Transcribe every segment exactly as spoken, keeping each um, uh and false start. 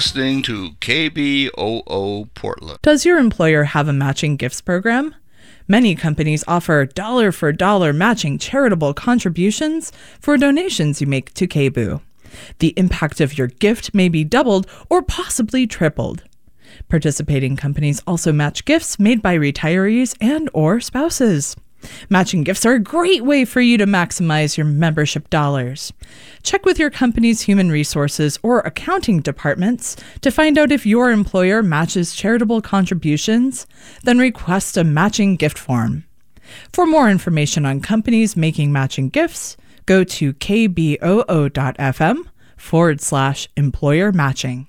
listening to K B O O Portland. Does your employer have a matching gifts program? Many companies offer dollar-for-dollar matching charitable contributions for donations you make to K B O O. The impact of your gift may be doubled or possibly tripled. Participating companies also match gifts made by retirees and or spouses. Matching gifts are a great way for you to maximize your membership dollars. Check with your company's human resources or accounting departments to find out if your employer matches charitable contributions, then request a matching gift form. For more information on companies making matching gifts, go to kboo.fm forward slash employer matching.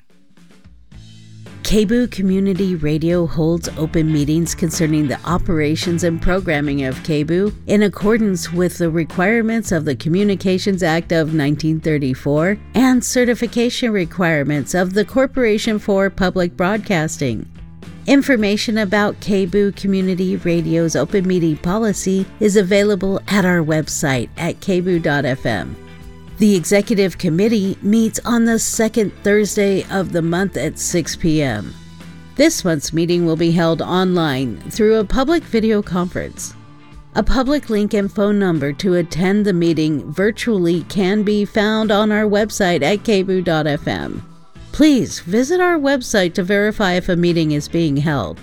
K B O O Community Radio holds open meetings concerning the operations and programming of K B O O in accordance with the requirements of the Communications Act of nineteen thirty-four and certification requirements of the Corporation for Public Broadcasting. Information about K B O O Community Radio's open meeting policy is available at our website at k b o o dot f m. The Executive Committee meets on the second Thursday of the month at six p.m. This month's meeting will be held online through a public video conference. A public link and phone number to attend the meeting virtually can be found on our website at k b o o dot f m. Please visit our website to verify if a meeting is being held.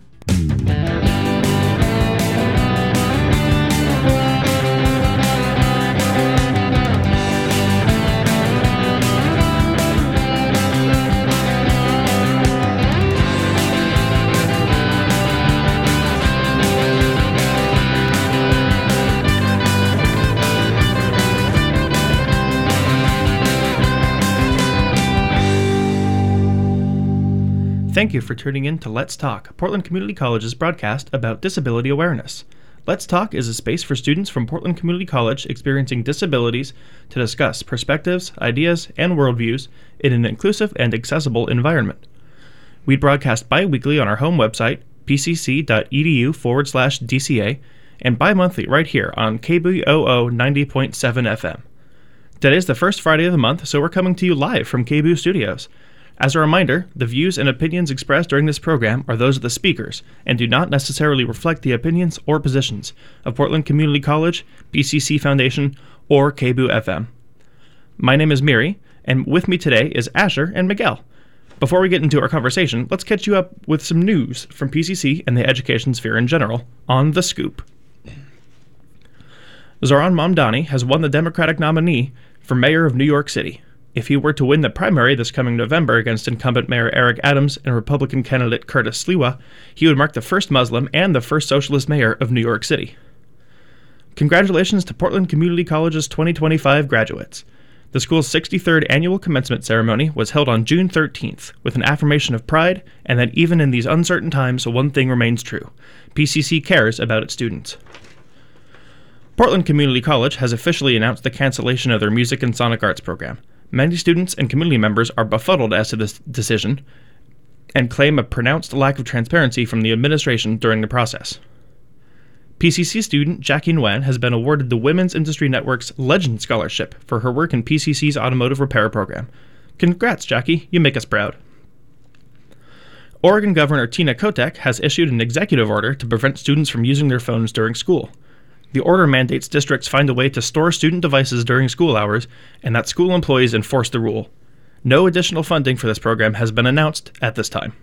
Thank you for tuning in to Let's Talk, Portland Community College's broadcast about disability awareness. Let's Talk is a space for students from Portland Community College experiencing disabilities to discuss perspectives, ideas, and worldviews in an inclusive and accessible environment. We broadcast bi-weekly on our home website, pcc.edu forward slash DCA, and bi-monthly right here on K B O O ninety point seven F M. Today is the first Friday of the month, so we're coming to you live from K B O O Studios. As a reminder, the views and opinions expressed during this program are those of the speakers and do not necessarily reflect the opinions or positions of Portland Community College, B C C Foundation, or K B O O F M. My name is Miri, and with me today is Asher and Miguel. Before we get into our conversation, let's catch you up with some news from P C C and the education sphere in general on The Scoop. Zohran Mamdani has won the Democratic nominee for mayor of New York City. If he were to win the primary this coming November against incumbent Mayor Eric Adams and Republican candidate Curtis Sliwa, he would mark the first Muslim and the first socialist mayor of New York City. Congratulations to Portland Community College's twenty twenty-five graduates. The school's sixty-third annual commencement ceremony was held on June thirteenth with an affirmation of pride and that even in these uncertain times, one thing remains true. P C C cares about its students. Portland Community College has officially announced the cancellation of their music and sonic arts program. Many students and community members are befuddled as to this decision and claim a pronounced lack of transparency from the administration during the process. P C C student Jackie Nguyen has been awarded the Women's Industry Network's Legend Scholarship for her work in P C C's automotive repair program. Congrats, Jackie. You make us proud. Oregon Governor Tina Kotek has issued an executive order to prevent students from using their phones during school. The order mandates districts find a way to store student devices during school hours and that school employees enforce the rule. No additional funding for this program has been announced at this time.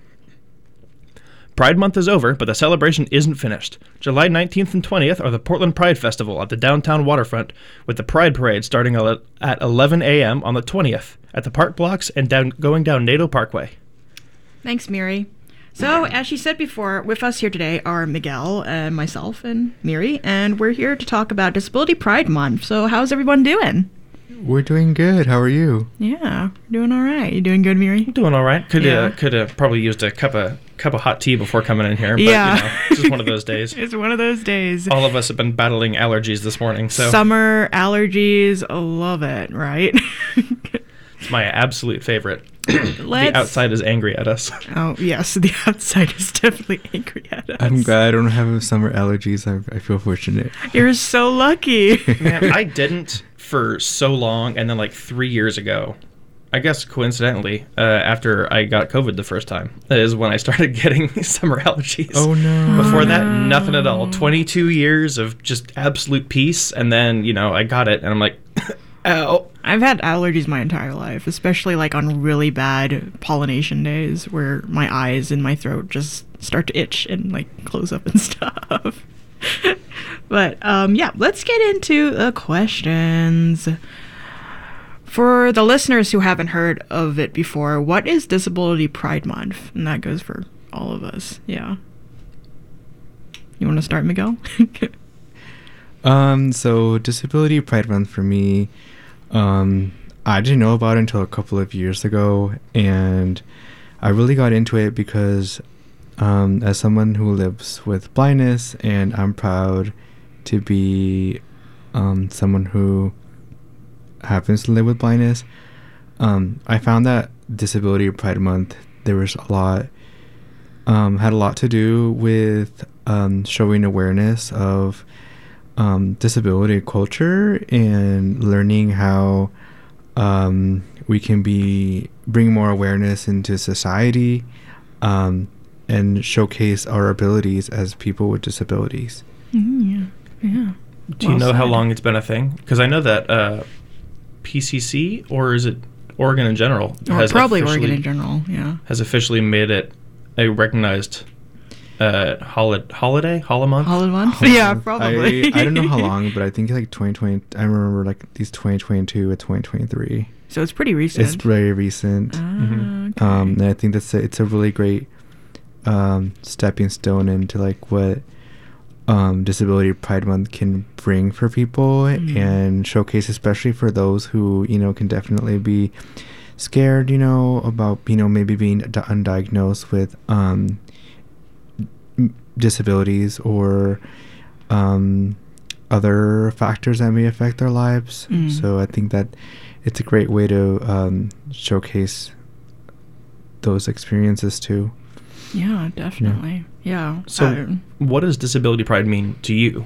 Pride Month is over, but the celebration isn't finished. July nineteenth and twentieth are the Portland Pride Festival at the downtown waterfront, with the Pride Parade starting at eleven a.m. on the twentieth at the park blocks and down, going down Nadeau Parkway. Thanks, Miri. So, as she said before, with us here today are Miguel, and myself, and Miri, and we're here to talk about Disability Pride Month. So, how's everyone doing? We're doing good. How are you? Yeah, we're doing all right. You doing good, Miri? Doing all right. Could yeah. uh, could have probably used a cup of cup of hot tea before coming in here, but yeah. you know, it's just one of those days. It's one of those days. All of us have been battling allergies this morning, so summer allergies, love it, right? It's my absolute favorite. The outside is angry at us. Oh, yes, the outside is definitely angry at us. I'm glad I don't have summer allergies. I, I feel fortunate. You're so lucky. Man, I didn't for so long, and then like three years ago, I guess coincidentally, uh, after I got COVID the first time, is when I started getting summer allergies. Oh no. Before that, nothing at all. twenty-two years of just absolute peace, and then, you know, I got it, and I'm like, ow. I've had allergies my entire life, especially like on really bad pollination days where my eyes and my throat just start to itch and like close up and stuff. But um, yeah, let's get into the questions. For the listeners who haven't heard of it before, what is Disability Pride Month? And that goes for all of us. Yeah. You want to start, Miguel? Um, so Disability Pride Month for me, um, I didn't know about it until a couple of years ago, and I really got into it because, um, as someone who lives with blindness, and I'm proud to be, um, someone who happens to live with blindness, um, I found that Disability Pride Month, there was a lot, um, had a lot to do with, um, showing awareness of Um, disability culture and learning how um, we can be bring more awareness into society um, and showcase our abilities as people with disabilities. Mm, yeah, yeah. Do you Well know how said. long it's been a thing? Because I know that uh, P C C, or is it Oregon in general, Or has probably officially, Oregon in general, yeah. has officially made it a recognized uh, holi- holiday, holiday month. Holiday month? Yeah, probably. I, I don't know how long, but I think like twenty twenty. I remember like these twenty twenty-two and twenty twenty-three. So it's pretty recent. It's very recent. Ah, Mhm. okay. Um, and I think that's a, it's a really great um, stepping stone into like what um, Disability Pride Month can bring for people Mm. and showcase, especially for those who, you know, can definitely be scared, you know, about, you know, maybe being d- undiagnosed with um, m- disabilities or um, other factors that may affect their lives. Mm. So I think that it's a great way to um, showcase those experiences too. Yeah, definitely. Yeah. So, Uh, what does Disability Pride mean to you?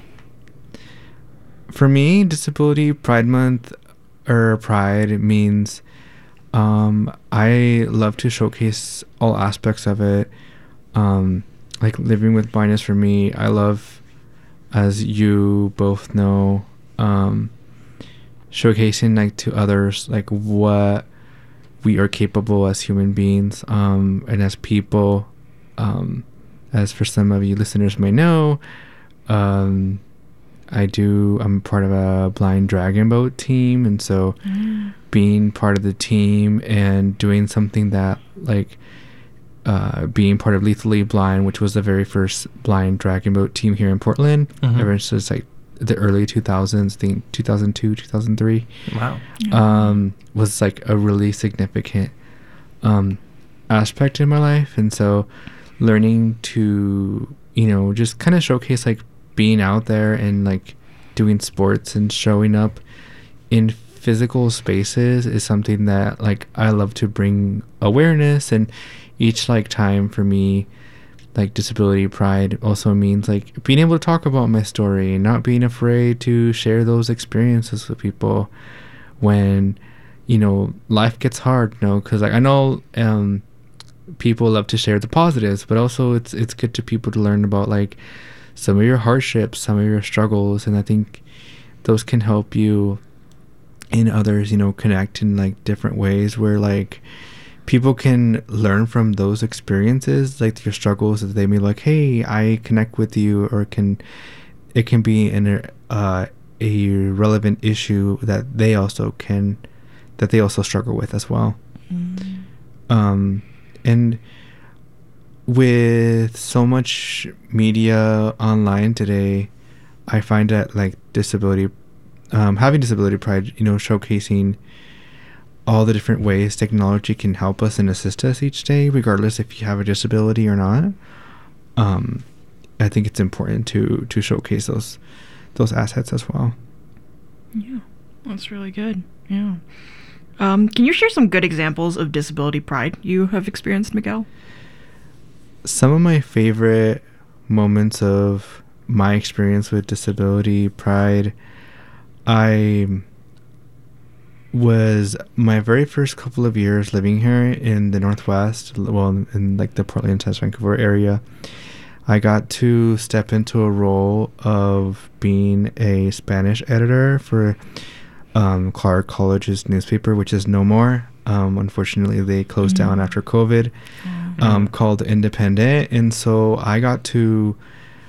For me, Disability Pride Month or Pride means um, I love to showcase all aspects of it. Um, like living with blindness for me, I love, as you both know, um, showcasing like to others like what we are capable as human beings um, and as people. Um, as for some of you listeners may know, um, I do, I'm part of a blind dragon boat team. And so mm. being part of the team and doing something that like uh, being part of Lethally Blind, which was the very first blind dragon boat team here in Portland, Mhm. ever since like the early two thousands, I think two thousand two, two thousand three, Wow. um, was like a really significant um, aspect in my life. And so learning to, you know, just kind of showcase like being out there and like doing sports and showing up in physical spaces is something that like I love to bring awareness. And each like time for me, like Disability Pride also means like being able to talk about my story and not being afraid to share those experiences with people when, you know, life gets hard, you know, because like I know um people love to share the positives, but also it's it's good to people to learn about like some of your hardships, some of your struggles, and I think those can help you and others, you know, connect in like different ways where like people can learn from those experiences, like your struggles, that they may like, hey, I connect with you, or can it can be an uh, a relevant issue that they also can that they also struggle with as well. Mm. Um, and with so much media online today, I find that like disability, um, having Disability Pride, you know, showcasing all the different ways technology can help us and assist us each day, regardless if you have a disability or not. Um, I think it's important to to showcase those those assets as well. Yeah, that's really good. Yeah. Um, can you share some good examples of disability pride you have experienced, Miguel? Some of my favorite moments of my experience with Disability Pride, I was my very first couple of years living here in the Northwest, well, in like the Portland, South Vancouver area. I got to step into a role of being a Spanish editor for um, Clark College's newspaper, which is no more. Um, unfortunately, they closed mm-hmm. down after COVID, mm-hmm. um, called Independent. And so I got to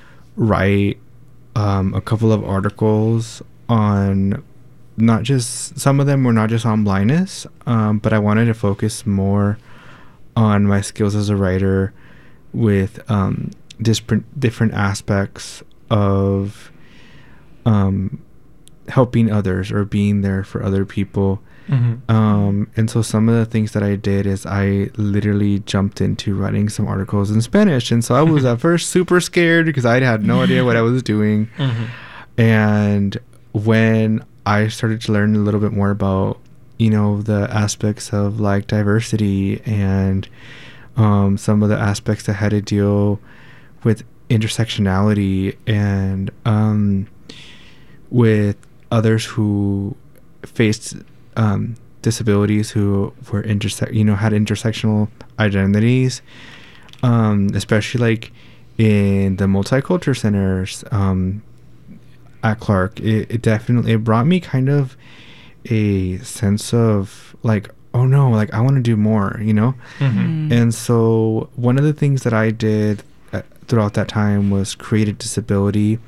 write um, a couple of articles on not just, some of them were not just on blindness, um, but I wanted to focus more on my skills as a writer with um, different, different aspects of um, helping others or being there for other people. Mm-hmm. Um, and so some of the things that I did is I literally jumped into writing some articles in Spanish. And so I was at first super scared because I had no idea what I was doing. Mm-hmm. And when I started to learn a little bit more about, you know, the aspects of like diversity and um, some of the aspects that had to deal with intersectionality and um, with others who faced um, disabilities who were interse- you know, had intersectional identities, um, especially like in the multicultural centers um, at Clark. It, it definitely it brought me kind of a sense of like, oh no, like I want to do more, you know. Mm-hmm. And so one of the things that I did uh, throughout that time was create a disability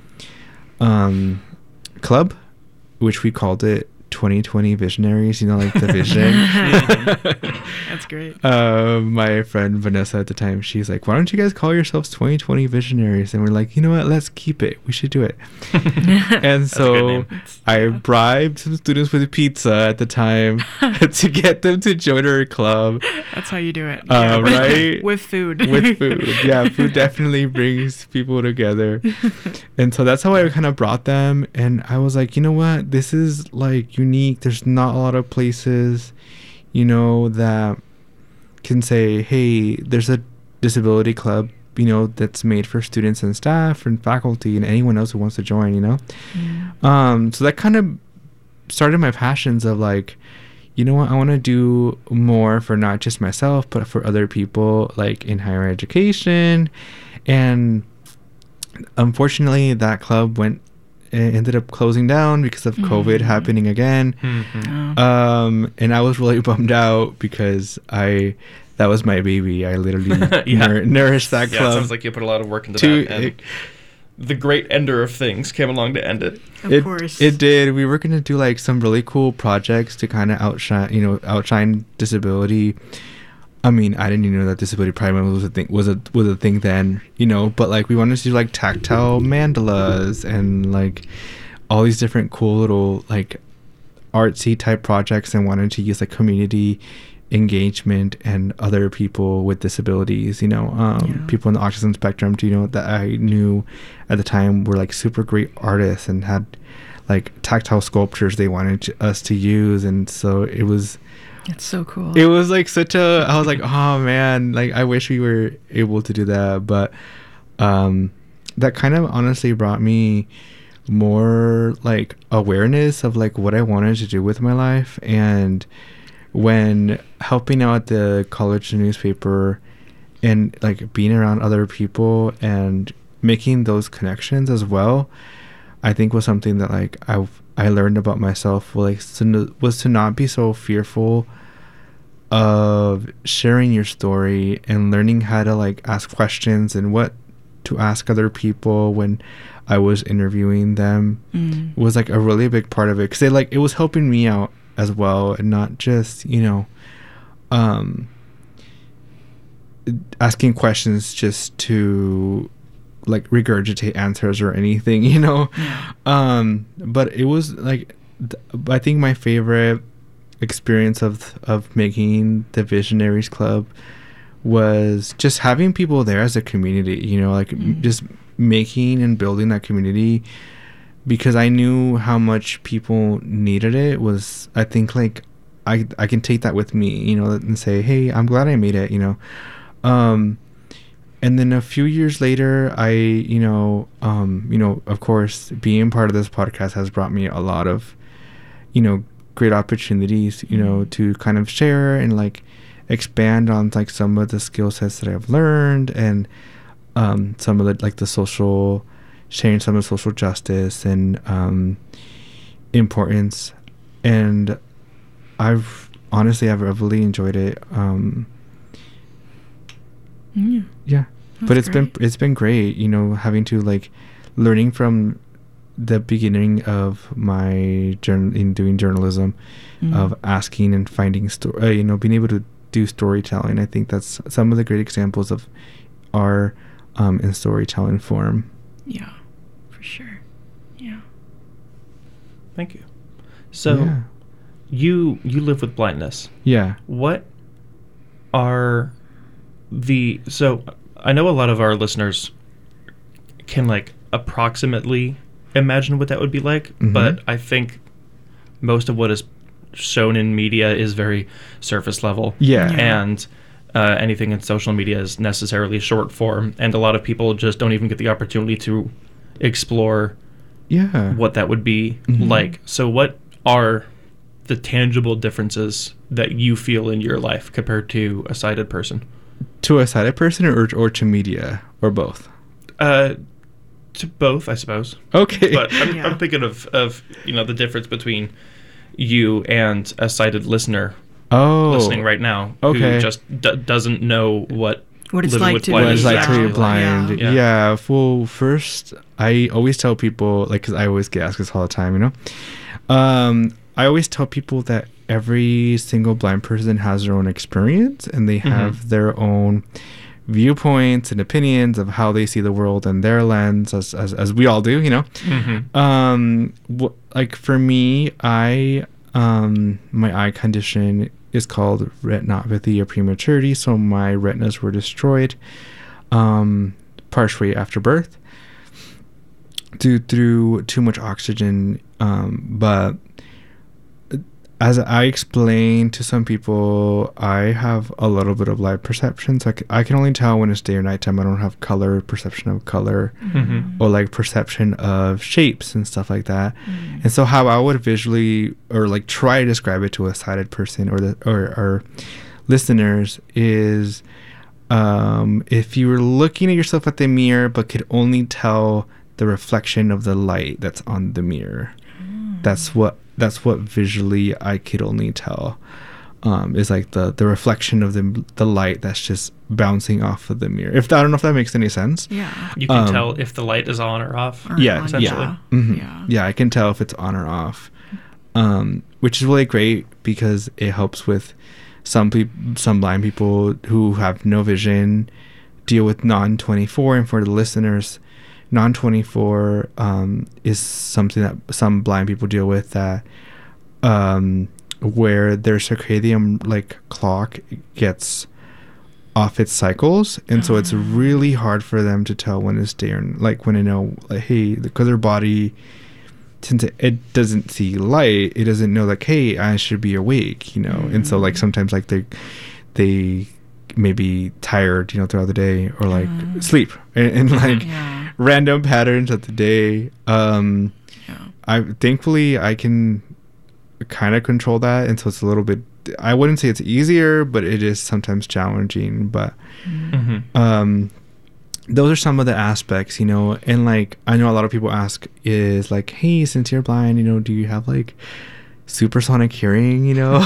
um, club, which we called it twenty twenty Visionaries, you know, like the vision. That's great. Uh, my friend Vanessa at the time, she's like, why don't you guys call yourselves twenty twenty Visionaries? And we're like, you know what, let's keep it. We should do it. And so I bribed some students with pizza at the time to get them to join our club. That's how you do it. Uh, yeah. Right? With food. With food. Yeah, food definitely brings people together. And so that's how I kind of brought them. And I was like, you know what, this is like unique. There's not a lot of places, you know, that can say, hey, there's a disability club, you know, that's made for students and staff and faculty and anyone else who wants to join, you know. Mm. Um so that kind of started my passions of like, you know what, I want to do more for not just myself but for other people, like in higher education. And unfortunately that club went it ended up closing down because of mm-hmm. COVID happening again. Mm-hmm. Um, and I was really bummed out because I, that was my baby. I literally yeah. nour- nourished that club. Yeah, it sounds like you put a lot of work into to, that. And it, the great ender of things came along to end it. Of it, course. It did. We were going to do like some really cool projects to kind of outshine, you know, outshine disability. I mean, I didn't even know that disability pride month was a thing. Was a was a thing then, you know. But like, we wanted to do like tactile mandalas and like all these different cool little like artsy type projects, and wanted to use like community engagement and other people with disabilities. You know, um, yeah. people on the autism spectrum. You know, that I knew at the time were like super great artists and had like tactile sculptures they wanted to, us to use, and so it was. It's so cool. It was like such a, I was like, oh man, like I wish we were able to do that. But um, that kind of honestly brought me more like awareness of like what I wanted to do with my life. And when helping out the college newspaper and like being around other people and making those connections as well, I think was something that like I I learned about myself, like to, was to not be so fearful of sharing your story and learning how to like ask questions and what to ask other people when I was interviewing them. Mm. Was like a really big part of it, because it like it was helping me out as well, and not just, you know, um asking questions just to like regurgitate answers or anything, you know. Yeah. Um but it was like th- I think my favorite experience of of making the Visionaries Club was just having people there as a community, you know, like mm. just making and building that community, because I knew how much people needed it. Was I think like I I can take that with me, you know, and say, hey, I'm glad I made it, you know. Um And then a few years later, I, you know, um, you know, of course, being part of this podcast has brought me a lot of, you know, great opportunities, you know, to kind of share and like expand on like some of the skill sets that I've learned, and um, some of the like the social, sharing some of the social justice and um, importance. And I've honestly, I've really enjoyed it. Um, Yeah. yeah, That's but it's great. been it's been great, you know, having to like learning from the beginning of my journal in doing journalism, Mm. of asking and finding story, uh, you know, being able to do storytelling. I think that's some of the great examples of are um, in storytelling form. Yeah, for sure. Yeah. Thank you. So yeah. you you live with blindness. Yeah. What are the so I know a lot of our listeners can like approximately imagine what that would be like, Mhm. but I think most of what is shown in media is very surface level. Yeah. Yeah. And uh, anything in social media is necessarily short form, and a lot of people just don't even get the opportunity to explore Yeah. what that would be Mhm. like. So what are the tangible differences that you feel in your life compared to a sighted person? To a sighted person, or or to media, or both? Uh, to both, I suppose. Okay. But I'm, Yeah. I'm thinking of, of, you know, the difference between you and a sighted listener oh. listening right now Okay. who just d- doesn't know what What it's living like with to What blindness it's be like to actually be blind. Yeah. Yeah. Well, first, I always tell people, like, because I always get asked this all the time, you know? Um, I always tell people that every single blind person has their own experience, and they have Mhm. their own viewpoints and opinions of how they see the world and their lens, as, as, as we all do, you know? Mhm. Um, wh- like for me, I, um, my eye condition is called retinopathy or prematurity. So my retinas were destroyed, um, partially after birth due through too much oxygen. Um, but as I explained to some people, I have a little bit of light perception. So I can, I can only tell when it's day or nighttime. I don't have color, perception of color, Mhm. or like perception of shapes and stuff like that. Mm. And so how I would visually or like try to describe it to a sighted person or the or, or listeners is um, if you were looking at yourself at the mirror but could only tell the reflection of the light that's on the mirror. That's what that's what visually I could only tell. Um, is like the the reflection of the the light that's just bouncing off of the mirror. If I don't know if that makes any sense. Yeah. You can Um, tell if the light is on or off. Or Yeah, on, essentially. Yeah. Mhm. Yeah. Yeah, I can tell if it's on or off, um, which is really great because it helps with some people, some blind people who have no vision deal with non twenty-four. And for the listeners, non twenty-four um, is something that some blind people deal with, that um, where their circadian like clock gets off its cycles, and so it's really hard for them to tell when it's day or like when they know like, hey, because their body, since it, it doesn't see light, it doesn't know like, hey, I should be awake, you know. And so like sometimes like they they may be tired, you know, throughout the day, or like sleep and, and like Yeah. random patterns of the day. um Yeah. I thankfully I can kind of control that, and so it's a little bit, I wouldn't say it's easier, but it is sometimes challenging. But Mm-hmm. um those are some of the aspects, you know. And like I know a lot of people ask is like, hey, since you're blind, you know, do you have like supersonic hearing, you know?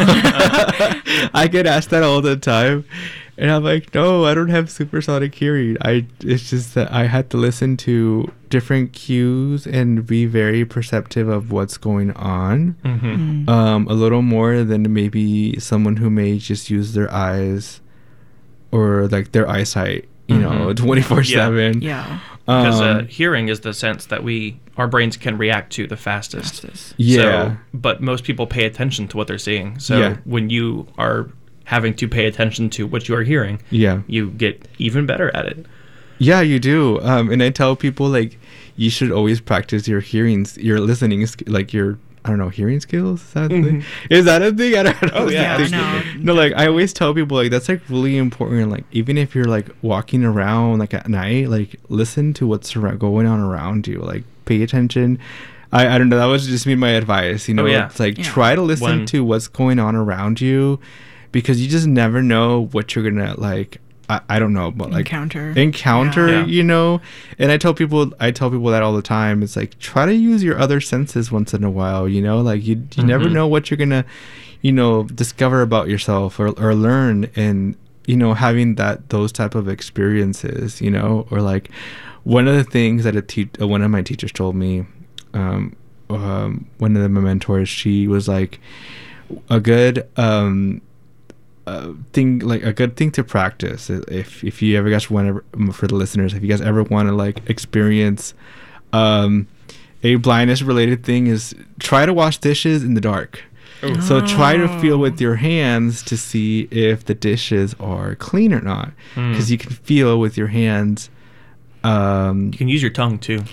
I get asked that all the time, and I'm like, no, I don't have supersonic hearing. I it's just that I had to listen to different cues and be very perceptive of what's going on, Mm-hmm. Mm. um a little more than maybe someone who may just use their eyes or like their eyesight, you know, Mhm. twenty-four seven. Yeah. Because Um, uh, hearing is the sense that we our brains can react to the fastest. Fastest. yeah. So, but most people pay attention to what they're seeing. So Yeah. when you are having to pay attention to what you are hearing, yeah. you get even better at it. Yeah, you do. Um, and I tell people like you should always practice your hearing, your listening, sk- like your I don't know, hearing skills. Is that a thing? Mhm. Is that a thing? I don't know. Oh, Is yeah, that a no. thing? No, like I always tell people like that's like really important. Like even if you're like walking around like at night, like listen to what's ar- going on around you. Like pay attention. I, I don't know. That was just me, my advice. You know, Oh, yeah. it's like Yeah. try to listen When- to what's going on around you, because you just never know what you're gonna like. I, I don't know, but like Encounter. encounter, Yeah. you know. And I tell people, I tell people that all the time. It's like try to use your other senses once in a while. You know, like you you never Mhm. know what you're gonna, you know, discover about yourself or or learn, and you know, having that those type of experiences. You know, or like one of the things that a te- uh, one of my teachers told me, um, um, one of the, my mentors, she was like, a good um, uh, thing, like a good thing to practice. If if you ever guys want to, for the listeners, if you guys ever want to like experience um, a blindness related thing, is try to wash dishes in the dark. So try to feel with your hands to see if the dishes are clean or not, Mm. because you can feel with your hands. Um, You can use your tongue too.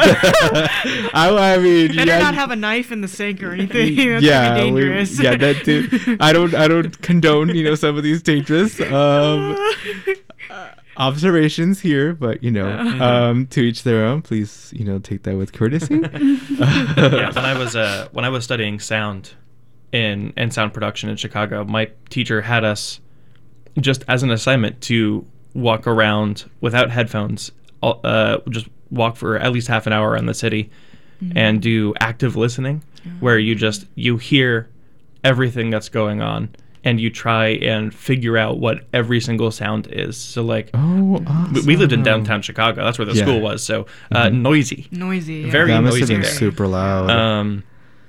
I, I mean, Better yeah, not have a knife in the sink or anything. That's yeah, pretty we- dangerous. yeah, that too. I don't, I don't condone, you know, some of these dangerous um, observations here, but you know, um, to each their own. Please, you know, take that with courtesy. Yeah, when I was uh, when I was studying sound in and sound production in Chicago, my teacher had us just as an assignment to walk around without headphones, uh, just walk for at least half an hour around the city, and do active listening, where you just you hear everything that's going on, and you try and figure out what every single sound is. So like, Oh, we- awesome. we lived in downtown Chicago. That's where the Yeah. school was. So uh, noisy. Noisy. Yeah. Very That must have noisy been there. super loud. Um,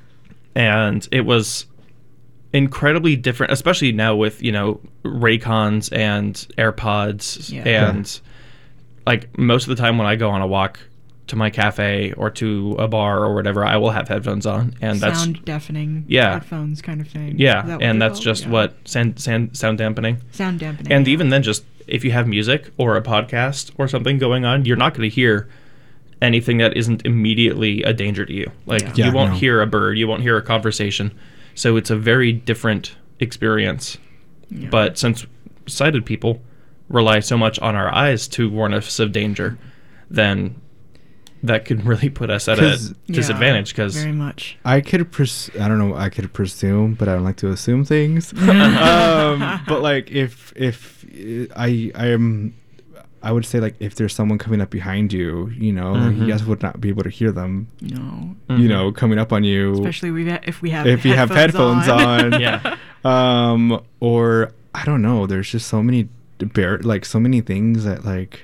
and it was incredibly different, especially now with, you know, Raycons and AirPods. Yeah. And like most of the time when I go on a walk to my cafe or to a bar or whatever, I will have headphones on. And that's, sound deafening Yeah. headphones kind of thing. Is yeah. that what And they're that's called? just Yeah. what sound, sound, sound dampening. sound dampening. And yeah. even then, just if you have music or a podcast or something going on, you're not going to hear anything that isn't immediately a danger to you. Like Yeah. Yeah, you won't no. hear a bird, you won't hear a conversation. So it's a very different experience. Yeah. But since sighted people rely so much on our eyes to warn us of danger, then that could really put us at a 'Cause- Yeah, disadvantage because very much. I could pres- I don't know, I could presume, but I don't like to assume things. um, but like if if uh, I I am I would say like if there's someone coming up behind you, you know, like, you Mhm. guys would not be able to hear them, No, you know, coming up on you. especially we if we have if you have headphones on. yeah. Um or I don't know, there's just so many bar- like so many things that like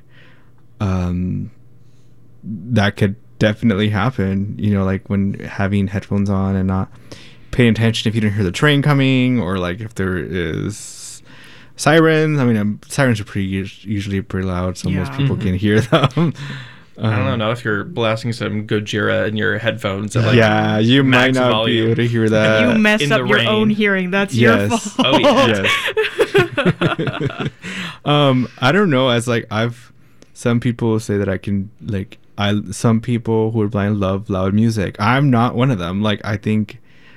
um that could definitely happen, you know, like when having headphones on and not paying attention if you didn't hear the train coming, or like if there is sirens. I mean, um, sirens are pretty us- usually pretty loud, so most Yeah. people Mhm. can hear them. I don't know, Um, now if you're blasting some Gojira in your headphones at like yeah, you might max not volume. be able to hear that. you mess in up the your rain. own hearing. That's Yes. your fault. Oh, yeah. Yes. um, I don't know. As like I've, some people say that I can like I. Some people who are blind love loud music. I'm not one of them. Like I think,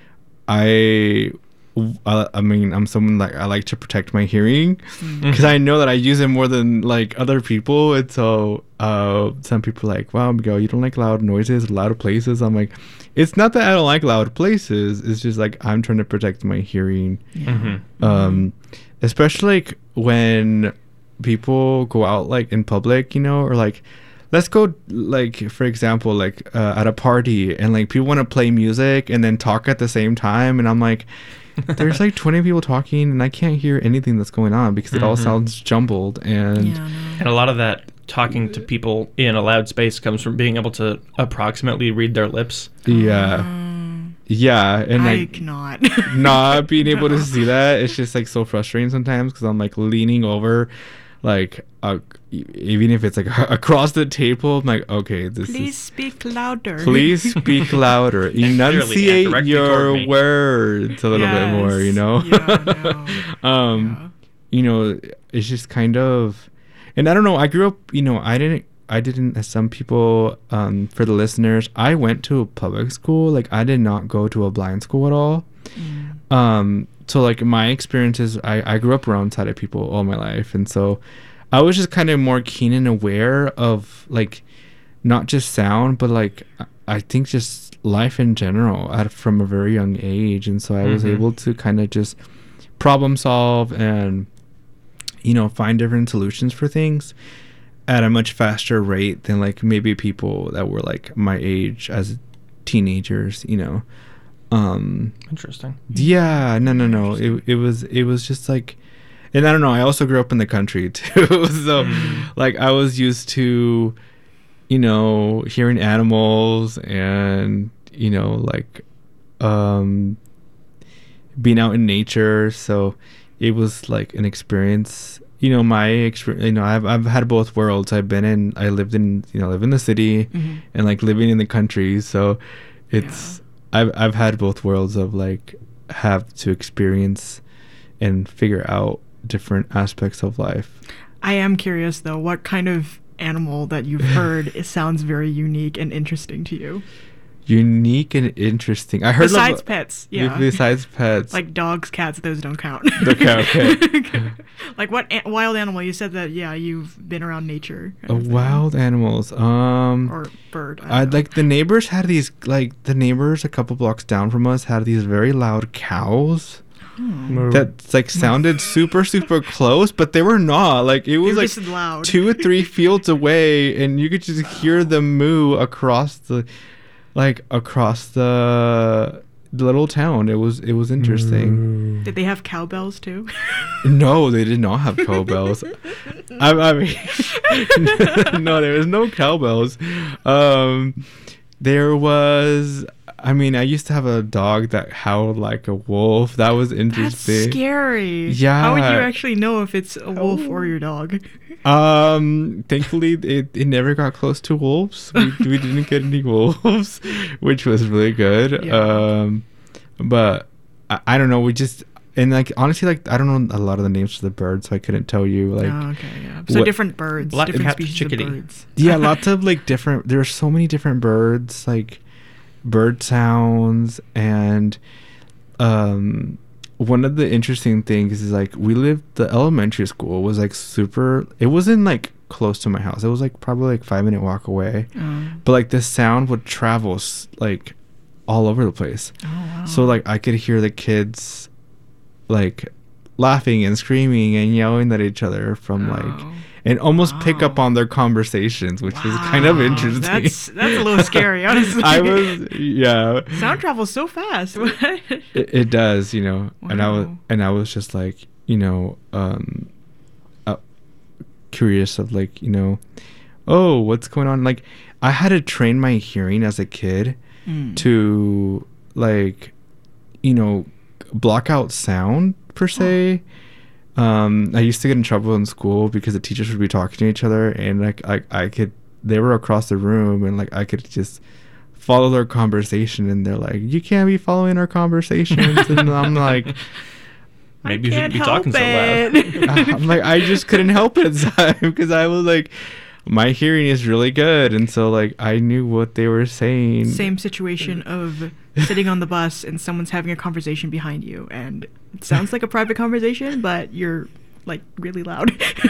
I. I, I mean, I'm someone like I like to protect my hearing because I know that I use it more than like other people, and so uh, some people are like, "Wow, Miguel, you don't like loud noises, loud places." I'm like, it's not that I don't like loud places. It's just like I'm trying to protect my hearing. Mhm. Um, especially like when people go out like in public, you know, or like let's go like for example like uh, at a party and like people want to play music and then talk at the same time, and I'm like, there's like twenty people talking and I can't hear anything that's going on because it all Mhm. sounds jumbled. And Yeah, no. And a lot of that talking to people in a loud space comes from being able to approximately read their lips. yeah, Um, yeah, and I like cannot. not being able to No. see that, it's just like so frustrating sometimes because I'm like leaning over like uh, e- even if it's like across the table, I'm like, okay, this Please is speak louder. please speak louder, clearly and enunciate directly your toward me. words a little bit more, you Yes. know. Yeah, no. um you know, it's just kind of, and I don't know, I grew up, you know, I didn't I didn't, as some people, um, for the listeners, I went to a public school. Like, I did not go to a blind school at all. Mm. Um, so, like, my experiences, I, I grew up around sighted people all my life. And so I was just kind of more keen and aware of, like, not just sound, but, like, I think just life in general at, from a very young age. And so I mm-hmm. was able to kind of just problem solve and, you know, find different solutions for things at a much faster rate than like maybe people that were like my age as teenagers, you know. Um, Interesting. Yeah, no, no, no. It it was it was just like, and I don't know. I also grew up in the country too, so mm. like I was used to, you know, hearing animals and you know like, um, being out in nature. So it was like an experience. You know, my experience, you know, I've I've had both worlds. I've been in, I lived in, you know, live in the city mm-hmm. and like living in the country. So it's, yeah. I've I've had both worlds of like have to experience and figure out different aspects of life. I am curious though, what kind of animal that you've heard it sounds very unique and interesting to you? Unique and interesting. I heard besides of, pets, yeah. Besides pets, like dogs, cats, those don't count. Okay, okay. Like what a- wild animal? You said that, yeah, you've been around nature. Uh, wild animals, um, or bird. I, I like the neighbors had these, like the neighbors a couple blocks down from us had these very loud cows. Hmm. That like sounded super super close, but they were not. Like it was like loud. two or three fields away, and you could just hear them moo across the. Like across the, the little town. It was it was interesting. Did they have cowbells too? No, they did not have cowbells. I, I mean, no, there was no cowbells. Um, there was. I mean, I used to have a dog that howled like a wolf. That was interesting. That's scary. Yeah. How would you actually know if it's a wolf oh. or your dog? Um, thankfully, it, it never got close to wolves. We, we didn't get any wolves, which was really good. Yeah. Um, but I, I don't know. We just, and like, honestly, like, I don't know a lot of the names of the birds, so I couldn't tell you. Like, oh, okay, yeah. So what, different birds, Black different species chickadee. Of birds. Yeah, lots of like different, there are so many different birds, like bird sounds. And, um, one of the interesting things is like we lived, the elementary school was like super, it wasn't like close to my house. It was like probably like five minute walk away. Oh. But like the sound would travel like all over the place. Oh, wow. So like I could hear the kids like laughing and screaming and yelling at each other from oh. like, and almost wow. pick up on their conversations, which wow. was kind of interesting. That's that's a little scary, honestly. I was, yeah. Sound travels so fast. it, it does, you know. Wow. And I was, and I was just like, you know, um, uh, curious of like, you know, oh, what's going on? Like, I had to train my hearing as a kid mm. to like, you know, block out sound per se. Oh. Um, I used to get in trouble in school because the teachers would be talking to each other, and like I, I could, they were across the room, and like I could just follow their conversation, and they're like, "You can't be following our conversations," and I'm like, "Maybe you shouldn't be talking it. so loud." I'm like, I just couldn't help it inside because I was like, my hearing is really good, and so like I knew what they were saying. Same situation of sitting on the bus and someone's having a conversation behind you, and it sounds like a private conversation, but you're like really loud.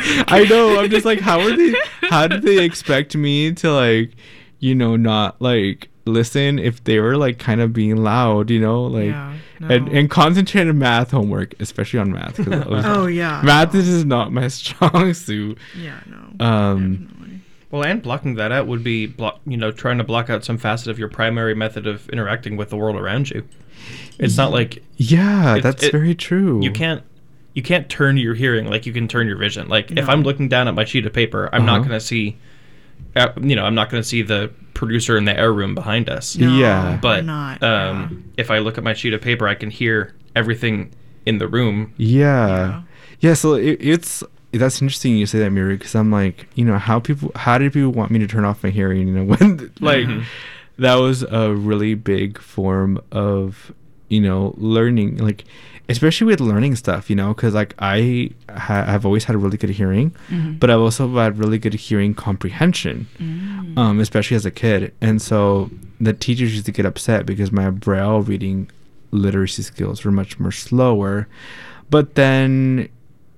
I know. I'm just like, how are they? How did they expect me to like, you know, not like listen if they were like kind of being loud, you know, like yeah, no. and and concentrate on math homework, especially on math. Was, oh yeah, math no. is not my strong suit. Yeah, no. Um. Definitely. Well, and blocking that out would be, block, you know, trying to block out some facet of your primary method of interacting with the world around you. It's not like yeah, that's it, very true. You can't you can't turn your hearing like you can turn your vision. Like no. if I'm looking down at my sheet of paper, I'm uh-huh. not going to see, uh, you know, I'm not going to see the producer in the air room behind us. No, yeah, but not, um, yeah. if I look at my sheet of paper, I can hear everything in the room. Yeah, yeah. yeah so it, it's. That's interesting you say that, Miri, because I'm like, you know, how people, how did people want me to turn off my hearing? You know, when like mm-hmm. that was a really big form of, you know, learning, like, especially with learning stuff, you know, because like I ha- have always had a really good hearing, mm-hmm. but I've also had really good hearing comprehension, mm. um, especially as a kid. And so the teachers used to get upset because my Braille reading literacy skills were much more slower. But then,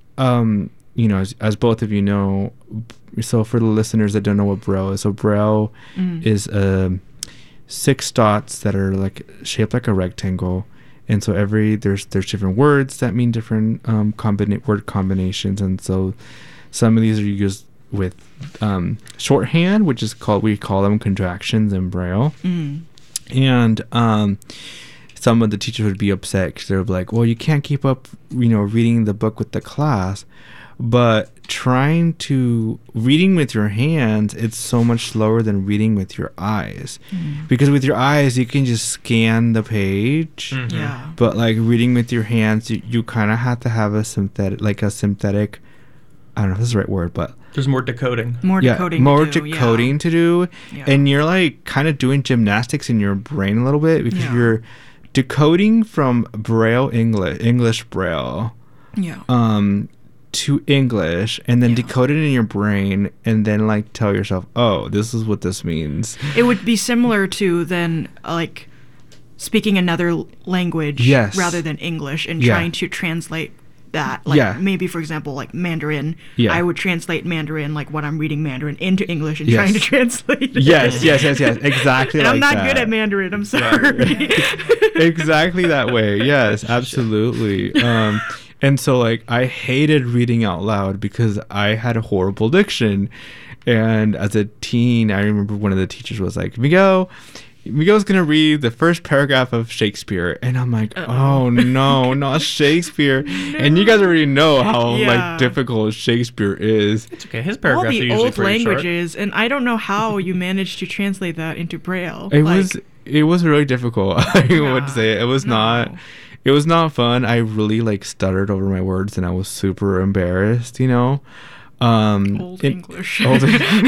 um, you know, as, as both of you know, so for the listeners that don't know what Braille is, so Braille mm. is a six dots that are like shaped like a rectangle, and so every there's there's different words that mean different um combina- word combinations, and so some of these are used with um shorthand, which is called we call them contractions in Braille. Mm. And um some of the teachers would be upset because they're like, well, you can't keep up, you know, reading the book with the class. But trying to reading with your hands, it's so much slower than reading with your eyes. Mm. Because with your eyes, you can just scan the page. Mm-hmm. Yeah. But like reading with your hands, you, you kind of have to have a synthetic, like a synthetic, I don't know if this is the right word, but there's more decoding. More yeah, decoding. more to do, decoding yeah. to do. Yeah. And you're like kind of doing gymnastics in your brain a little bit because Yeah. you're decoding from Braille English, English Braille. Yeah. Um, to English, and then Yeah. decode it in your brain, and then like tell yourself, oh, this is what this means. It would be similar to then uh, like speaking another l- language Yes. rather than English and Yeah. trying to translate that. Like Yeah. maybe, for example, like Mandarin. Yeah. I would translate Mandarin, like what I'm reading Mandarin, into English and Yes. trying to translate it. Yes, yes, yes, yes, exactly. And like I'm not that. good at Mandarin. I'm sorry. Exactly that way. Yes, absolutely. Um, and so like I hated reading out loud because I had a horrible diction. And as a teen, I remember one of the teachers was like, Miguel, Miguel's gonna read the first paragraph of Shakespeare, and I'm like, oh no, not Shakespeare. No. And you guys already know how Yeah. like difficult Shakespeare is. It's okay. His All paragraphs are the usually old pretty languages, and I don't know how you managed to translate that into Braille. It Like, was it was really difficult. I Yeah. would say it was No. not. It was not fun. I really like stuttered over my words, and I was super embarrassed. You know. Um, Old it- English. Old,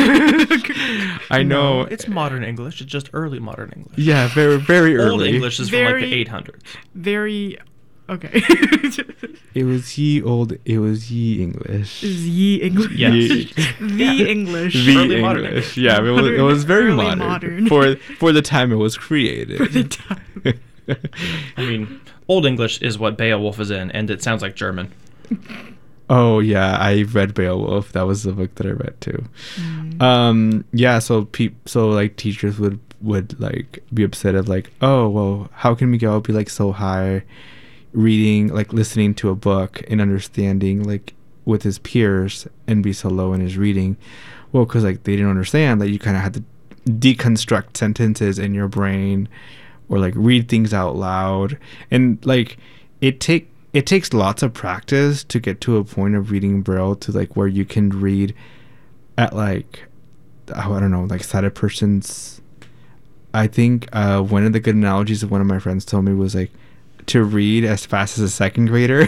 I know. No, it's modern English. It's just early modern English. Yeah, very very early. Old English is from like Very- the eight hundreds. Very. Okay. It was ye old. It was ye English. Is ye English? Yes. Ye- The English. the Early modern English. English. Yeah, it was, it was very Early modern, modern. for for the time it was created. For the time. I mean, Old English is what Beowulf is in, and it sounds like German. Oh yeah, I read Beowulf. That was the book that I read too. Mm. Um, yeah, so pe- so like teachers would would like be upset of like, oh well, how can Miguel be like so high, reading like listening to a book and understanding like with his peers and be so low in his reading? Well, because like they didn't understand that you kind of had to deconstruct sentences in your brain, or like read things out loud, and like it take. It takes lots of practice to get to a point of reading Braille to like where you can read at like, oh, I don't know, like sighted persons. I think uh, one of the good analogies that one of my friends told me was like to read as fast as a second grader.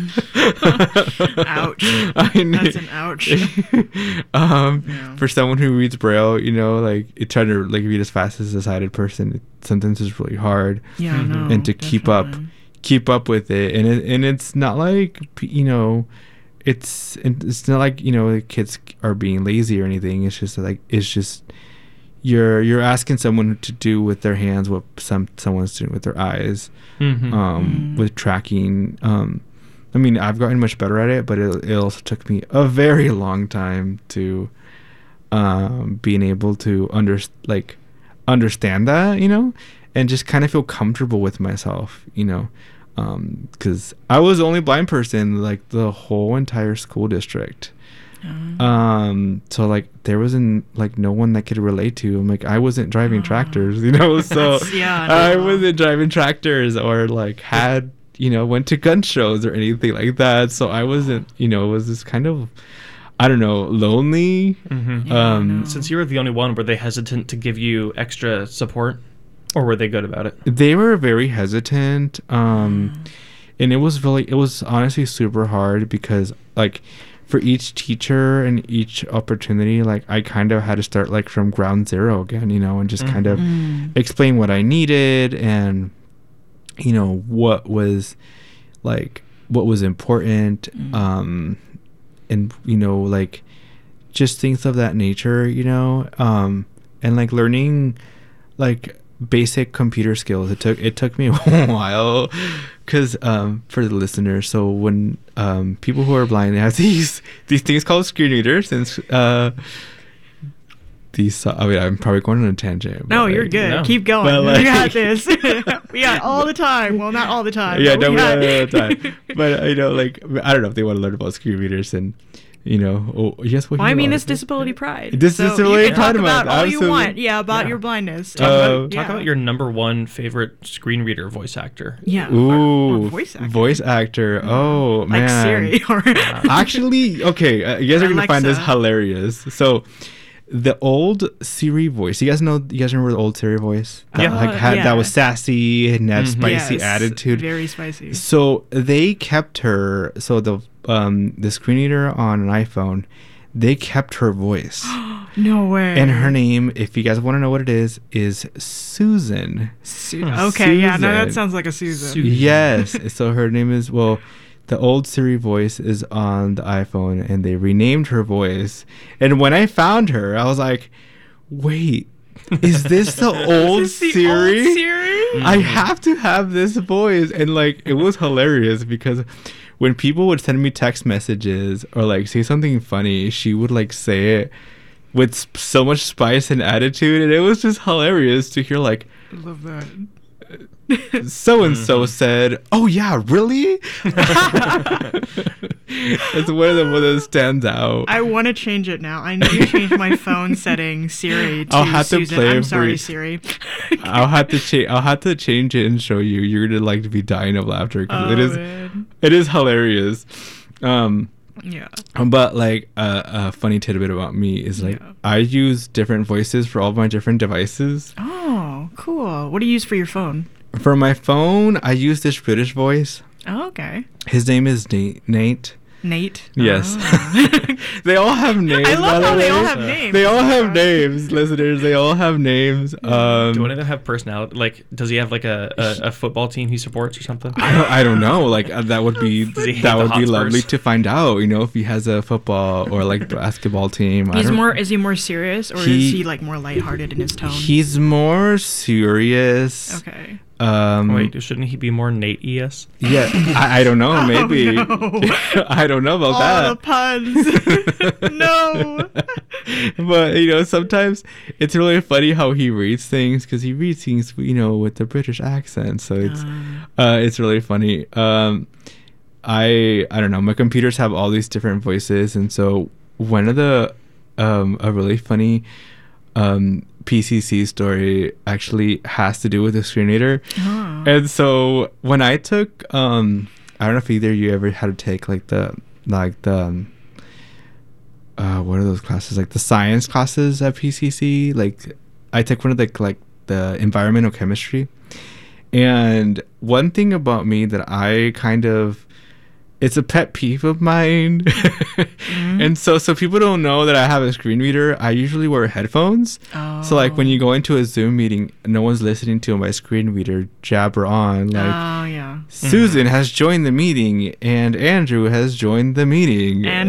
Ouch. I knew- That's an ouch. um, Yeah. For someone who reads Braille, you know, like it trying to like read as fast as a sighted person, it, sometimes is really hard. Yeah, no. And to keep up. definitely. keep up with it, and it, and it's not like, you know, it's it's not like, you know, kids are being lazy or anything. It's just like it's just you're you're asking someone to do with their hands what some someone's doing with their eyes. Mm-hmm. um Mm. with tracking. um I mean, I've gotten much better at it, but it, it also took me a very long time to um being able to under like understand that, you know, and just kind of feel comfortable with myself, you know. Um, because I was the only blind person like the whole entire school district. Um, Um, so like there wasn't like no one that could relate to. I'm like I wasn't driving tractors, you know. So That's- yeah, I no. wasn't driving tractors or like had you know went to gun shows or anything like that. So I wasn't, you know, it was this kind of, I don't know, lonely. Mm-hmm. Yeah, um, no. Since you were the only one, were they hesitant to give you extra support, or were they good about it? They were very hesitant, um and it was really it was honestly super hard because like for each teacher and each opportunity, like I kind of had to start like from ground zero again, you know, and just kind of Mm. explain what I needed, and you know what was like what was important, um and you know like just things of that nature, you know, um and like learning like basic computer skills. It took it took me a while because um for the listeners, so when um people who are blind, they have these these things called screen readers, and uh these. So- I mean, I'm probably going on a tangent. No, but, you're like, good. no. Keep going. But, like- we got this. We got all the time. Well, not all the time. Yeah, but no, we we got- don't all the time. But uh, you know, like I don't know if they want to learn about screen readers and you know, oh, yes. What Well, I mean, about it's it? Disability Pride. This so Disability you can Pride talk Month, about all you absolutely. want. Yeah, about Yeah. your blindness. Talk, Uh, about, talk yeah. about your number one favorite screen reader voice actor. Yeah. Ooh, or voice actor. voice actor. Oh like man, Siri. Or Actually, okay, uh, you guys are gonna find this Alexa. hilarious. So, the old Siri voice. You guys know? You guys remember the old Siri voice? That, Yeah. like had, Yeah. that was sassy and had Mhm. spicy Yes, attitude. Very spicy. So they kept her. So the um the screen reader on an iPhone, they kept her voice. No way. And her name, if you guys want to know what it is, is Susan. Su- okay, yeah, no, that Susan. sounds like a Susan. Su- Yes. So her name is, well, the old Siri voice is on the iPhone and they renamed her voice. And when I found her, I was like, wait, is this the old Is this the Siri? old Siri? I have to have this voice. And like, it was hilarious because when people would send me text messages or like say something funny, she would like say it with sp- so much spice and attitude. And it was just hilarious to hear like, I love that. so and so said, "Oh yeah, really?" It's one of the one that stands out. I want to change it now. I need to change my phone setting Siri to I'll have to Susan. play I'm it for sorry, you. Siri. I'll have to change. I'll have to change it and show you. You're gonna like to be dying of laughter because Oh, it is. man. It is hilarious. Um, Yeah. but like uh, a funny tidbit about me is like Yeah. I use different voices for all of my different devices. Oh, cool. What do you use for your phone? For my phone, I use this British voice. Oh, okay. His name is Nate. Nate. Nate. Yes. Oh. They all have names. I by love the how they all way. have names. They all have names, listeners. They all have names. Um, Do any of them have personality? Like, does he have like a, a, a football team he supports or something? I don't, I don't know. Like uh, that would be Does he hate that the would be Hotspurs? lovely to find out. You know, if he has a football or like basketball team. I He's don't- more. Is he more serious, or He- is he like more lighthearted in his tone? He's more serious. Okay. Um, Wait, shouldn't he be more Nate E S? Yeah, I, I don't know. Oh, Maybe no. I don't know about All that. the puns. No. But you know, sometimes it's really funny how he reads things because he reads things, you know, with the British accent. So it's uh, it's really funny. Um, I I don't know. My computers have all these different voices, and so one of the um, a really funny um, P C C story actually has to do with the screen reader. Oh. And so when I took, um, I don't know if either of you ever had to take like the like the. Um, uh, what are those classes, like the science classes at P C C? Like I took one of the like the environmental chemistry, and one thing about me that I kind of, it's a pet peeve of mine. Mm-hmm. And so so people don't know that I have a screen reader. I usually wear headphones. Oh. So like when you go into a Zoom meeting, no one's listening to my screen reader jabber on like, Oh yeah. Susan has joined the meeting and Andrew has joined the meeting. And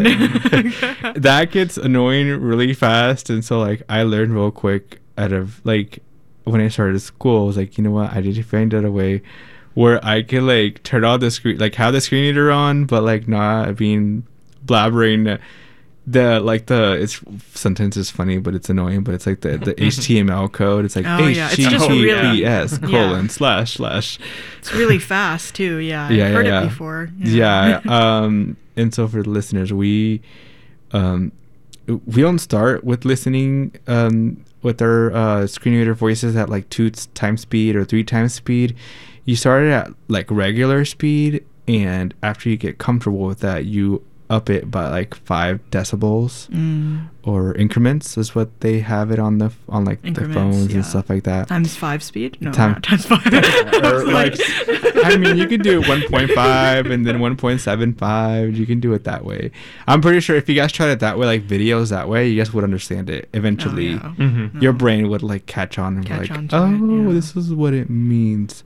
That gets annoying really fast. And so like I learned real quick out of like when I started school, I was like, you know what, I need to find out a way where I could like turn on the screen, like have the screen reader on, but like not being blabbering the like the it's sometimes it's funny but it's annoying, but it's like the the H T M L code. It's like Oh, yeah. It's just really- https Yeah. colon slash slash. it's really fast too. Yeah. Yeah, I've yeah, heard yeah. it before. Yeah. um and so for the listeners, we um we don't start with listening um with our uh screen reader voices at like two t- times speed or three times speed. You start it at like regular speed, and after you get comfortable with that, you up it by like five decibels Mm. or increments is what they have it on the f- on like the Increments, phones yeah. and stuff like that. Times five speed? No, Time- not times five. Or like, I mean, you can do one point five and then one point seven five. You can do it that way. I'm pretty sure if you guys tried it that way, like videos that way, you guys would understand it eventually. Oh, yeah. Mm-hmm. Your No. brain would like catch on and be Catch like, on to oh, it, yeah. this is what it means.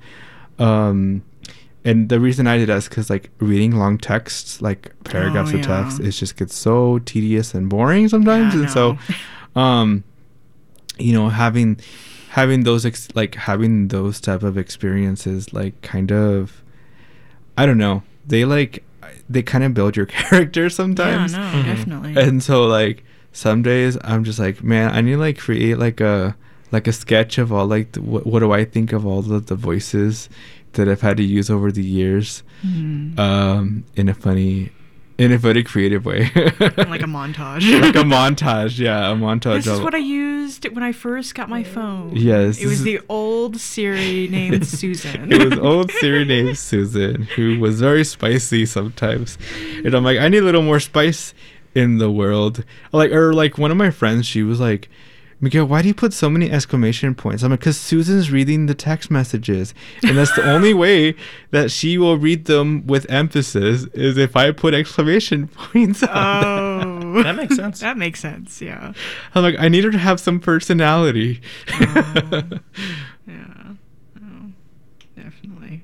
Um, and the reason I did that is because like reading long texts, like paragraphs Oh, of text, yeah. it just gets so tedious and boring sometimes. Yeah, I and so, um, you know, having having those ex- like having those type of experiences, like kind of, I don't know, they like they kind of build your character sometimes. Yeah, no, Mhm. definitely. And so like some days I'm just like, man, I need to like create like a like a sketch of all like the, what, what do I think of all the, the voices that I've had to use over the years, Mm. um, in a funny, in a very creative way. Like a montage. Like a montage, yeah, a montage. This is of- what I used when I first got my phone. Yes, It was this the old Siri named Susan. It was old Siri named Susan, who was very spicy sometimes. And I'm like, I need a little more spice in the world. Like, or like one of my friends, she was like, Miguel, why do you put so many exclamation points? I'm like, because Susan's reading the text messages. And that's the only way that she will read them with emphasis is if I put exclamation points on them. Oh. That makes sense. That makes sense, yeah. I'm like, I need her to have some personality. Oh. Yeah. Oh, definitely.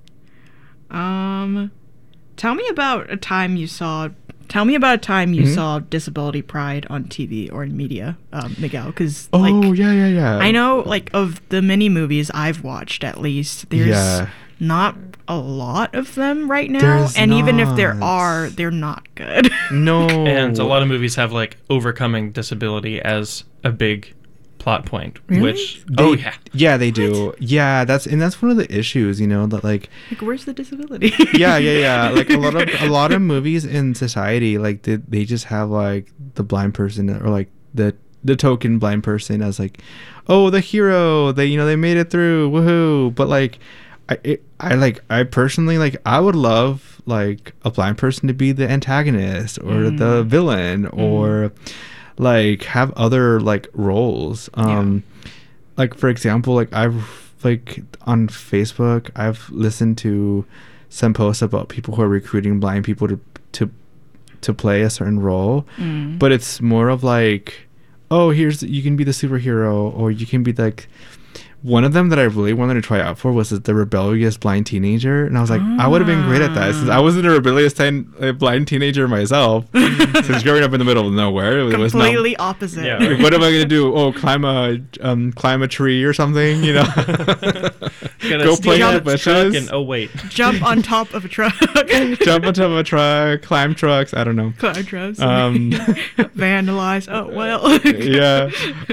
Um, tell me about a time you saw. Tell me about a time you Mhm. saw disability pride on T V or in media, um, Miguel. Because Oh, like, yeah, yeah, yeah. I know, like, of the many movies I've watched, at least there's Yeah. not a lot of them right now, There's and even if there not. are, they're not good. No. And a lot of movies have like overcoming disability as a big plot point, Really? which They- oh yeah, Yeah, they do. Yeah, that's and that's one of the issues, you know, that like Like, where's the disability? yeah, yeah, yeah. Like a lot of a lot of movies in society, like they, they just have like the blind person or like the the token blind person as like, oh, the hero. They you know they made it through, woohoo! But like, I it, I like I personally like I would love like a blind person to be the antagonist or Mm. the villain or like have other like roles. Um, like for example, like I've like on Facebook, I've listened to some posts about people who are recruiting blind people to to to play a certain role, Mm. but it's more of like, oh, here's you can be the superhero, or you can be like. One of them that I really wanted to try out for was the rebellious blind teenager, and I was like, I would have been great at that since I wasn't a rebellious teen, a blind teenager myself. Since growing up in the middle of nowhere, it was not. Completely opposite. Yeah. Like, what am I gonna do? Oh, climb a um, climb a tree or something? You know, gotta go steal play in the the truck bushes, and oh wait, Jump on top of a truck. jump on top of a truck, climb trucks. I don't know. Climb trucks. Um, Vandalize. Oh well. yeah,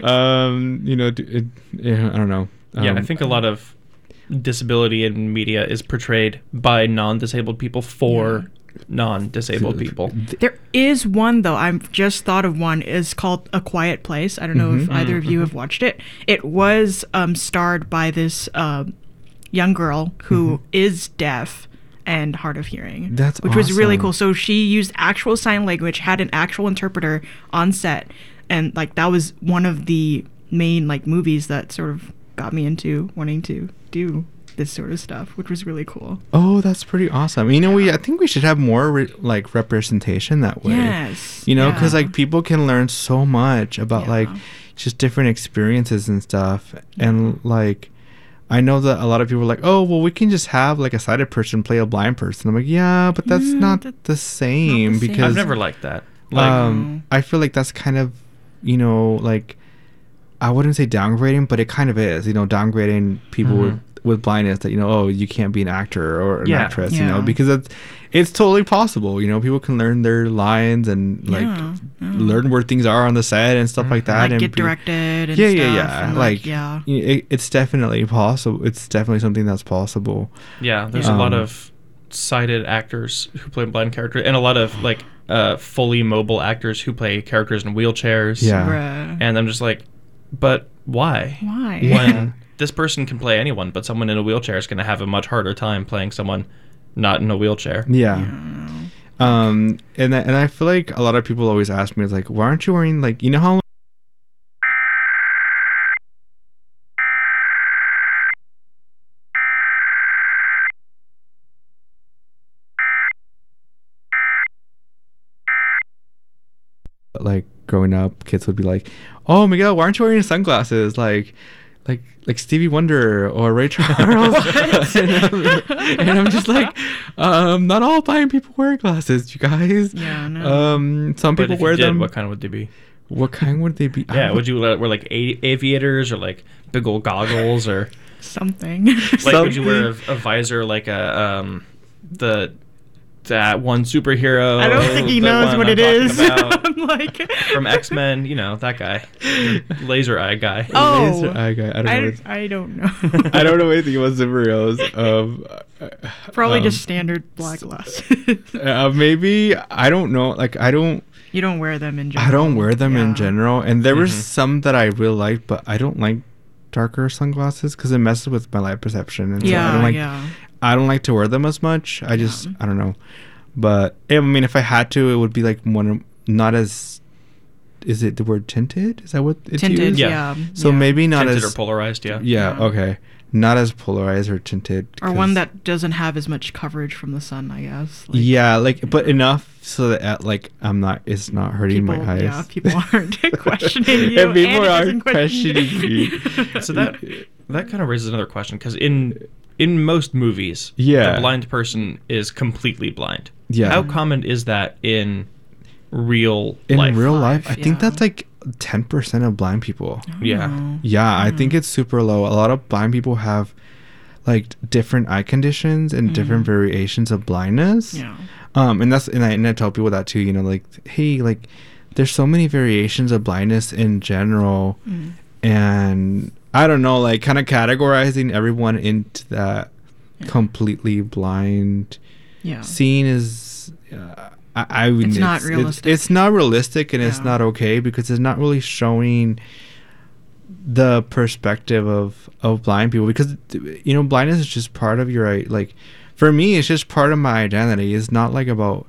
um, you know, d- it, yeah, I don't know. yeah, I Um, think a lot of disability in media is portrayed by non-disabled people for non-disabled people. There is one though. I've just thought of one. Is called A Quiet Place. I don't know if Mhm. either of you have watched it. It was um, starred by this uh, young girl who is deaf and hard of hearing. That's which was really awesome. cool. So she used actual sign language, had an actual interpreter on set, and like that was one of the main like movies that sort of got me into wanting to do this sort of stuff, which was really cool. Oh, that's pretty awesome. You know, we I think we should have more re- like representation that way. Yes. You know, because yeah. like people can learn so much about Yeah. like just different experiences and stuff. And like, I know that a lot of people are like, oh, well, we can just have like a sighted person play a blind person. I'm like, yeah, but that's Yeah, not that's the same same. because I've never liked that. Like, um, I feel like that's kind of, you know, like I wouldn't say downgrading, but it kind of is. You know, downgrading people Mhm. with with blindness that you know, oh, you can't be an actor or an Yeah. actress. You know, Yeah. because it's it's totally possible. You know, people can learn their lines and like Yeah, yeah. learn where things are on the set and stuff like that. like and get be- directed and yeah, stuff. yeah, yeah. and, Like, yeah. it, it's definitely possible. It's definitely something that's possible. yeah, there's Yeah. a lot Um, of sighted actors who play blind characters, and a lot of like uh, fully mobile actors who play characters in wheelchairs. Yeah. Bruh. And I'm just like, but why? Why? Yeah. When this person can play anyone, but someone in a wheelchair is going to have a much harder time playing someone not in a wheelchair. Yeah. Um, and I- and I feel like a lot of people always ask me, it's like, why aren't you wearing like, you know how like growing up, kids would be like, "Oh, Miguel, why aren't you wearing sunglasses like, like, like Stevie Wonder or Ray Charles?" and, I'm, and I'm just like, um, not all blind people wear glasses, you guys. Yeah, no. Um, some But people if you wear did, them. what kind would they be? What kind would they be? I Yeah, don't- would you wear wear, like a- aviators or like big old goggles or Something. like would you wear a, Something. a visor like a um the that one superhero. I don't think he the knows one what I'm it talking is. about. I'm like, From X-Men, you know, that guy. Laser eye guy. oh, Laser eye guy. I don't I, know. don't- I don't know. I don't know anything about superheroes. Um, Probably um, just standard black glasses. uh, maybe I don't know. Like I don't. You don't wear them in general. I don't wear them in Yeah. general, and there were Mhm. some that I really liked, but I don't like darker sunglasses because it messes with my light perception, and so I Yeah, don't like. yeah. I don't like to wear them as much. I just Yeah. I don't know, but I mean, if I had to, it would be like one not as. Is it the word tinted? Is that what it's Tinted, used? yeah. Yeah. So yeah. maybe not Tinted as or polarized, yeah. yeah, Yeah. okay, not as polarized or tinted. Or one 'cause- that doesn't have as much coverage from the sun, I guess. Like, yeah, like but enough so that uh, like I'm not it's not hurting people, my eyes. yeah, people aren't questioning you. And people and it aren't doesn't question questioning you. me. So that that kind of raises another question because in in most movies, Yeah. the blind person is completely blind. Yeah. How common is that in real In life? real life, I Life, think yeah. that's like ten percent of blind people. Yeah. Oh. Yeah, I think it's super low. A lot of blind people have like different eye conditions and different variations of blindness. Yeah. Um, and that's and I, and I tell people that too. You know, like hey, like there's so many variations of blindness in general, Mm. and I don't know, like kind of categorizing everyone into that Yeah. completely blind Yeah. scene is. Uh, I, I mean, It's not realistic. It's, it's not realistic, and it's Yeah. not okay because it's not really showing the perspective of of blind people, because you know blindness is just part of your like for me it's just part of my identity. It's not like about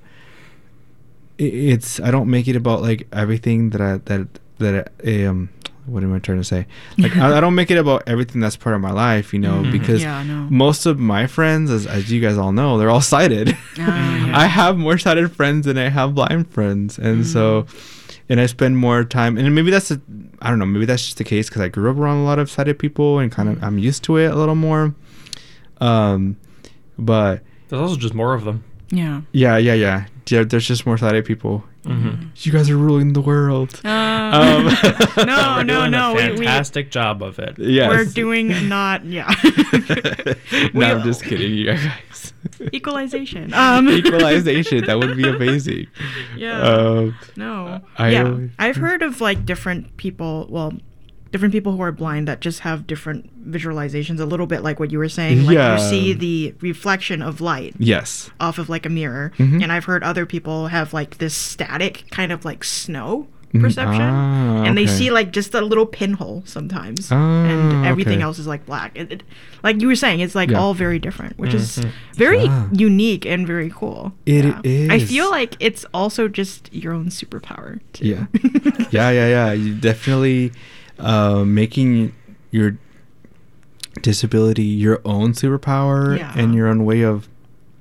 i- it's I don't make it about like everything that I that that I, um what am I trying to say, like I, I don't make it about everything that's part of my life, you know, Mhm. because Yeah, I know. most of my friends, as, as you guys all know, they're all sighted. Ah, yeah. I have more sighted friends than I have blind friends, and so, and I spend more time. And maybe that's a, I don't know, maybe that's just the case because I grew up around a lot of sighted people and kind of I'm used to it a little more. Um, but There's also just more of them. Yeah. yeah, yeah, yeah, yeah. There's just more sighted people. Mm-hmm. You guys are ruling the world. Uh, Um, no, We're no, doing no. a We, we, fantastic job of it. yes. we're doing not, yeah. no, I'm just kidding, you guys. Equalization. Um, Equalization. That would be amazing. Yeah. Um, No. I yeah. always- I've heard of like different people, well, different people who are blind that just have different visualizations, a little bit like what you were saying. Like Yeah. you see the reflection of light yes. off of like a mirror. Mhm. And I've heard other people have like this static kind of like snow Mhm. perception. Ah, and they okay. see like just a little pinhole sometimes. Ah, and everything okay. else is like black. It, it, like you were saying, it's like Yeah. all very different, which is Mhm. very Yeah. unique and very cool. It yeah. I is. feel like it's also just your own superpower too. Yeah. yeah, yeah, yeah. You definitely uh, making your disability your own superpower Yeah. and your own way of